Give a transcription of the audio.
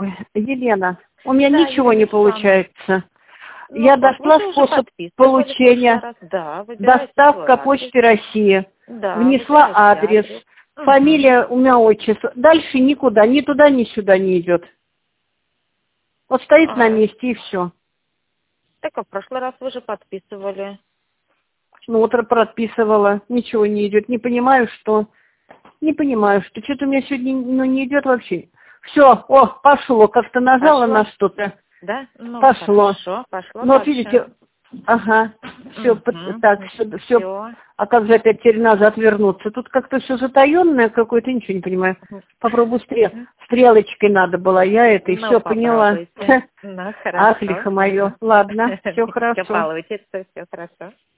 Ой, Елена, у меня Да, ничего Елена не Александровна. получается. Ну Я как, вы нашла же уже способ подписывали в получения. прошлый раз. Да, выбираете свой Доставка адрес. Почты России. Да, Внесла выбираете адрес. адрес. Угу. Фамилия, у меня отчество. Дальше никуда, ни туда, ни сюда не идет. Вот стоит на месте и все. Так, а в прошлый раз вы же подписывали. Ну вот прописывала, ничего не идет. Не понимаю, что. Не понимаю, что что-то у меня сегодня не идет вообще. Все, о, пошло. Как-то нажала Пошло? на что-то. Да? Ну, Пошло. хорошо, пошло Ну вот дальше. видите, ага, все так, все. Все. А как же опять теперь назад вернуться? Тут как-то все затаенное какое-то, ничего не понимаю. Попробуй стрелочкой надо было, я это и Ну, все поняла. попробуйте. Ну, Ах, хорошо. лихо мое. Ладно, все Все хорошо. получится, все хорошо.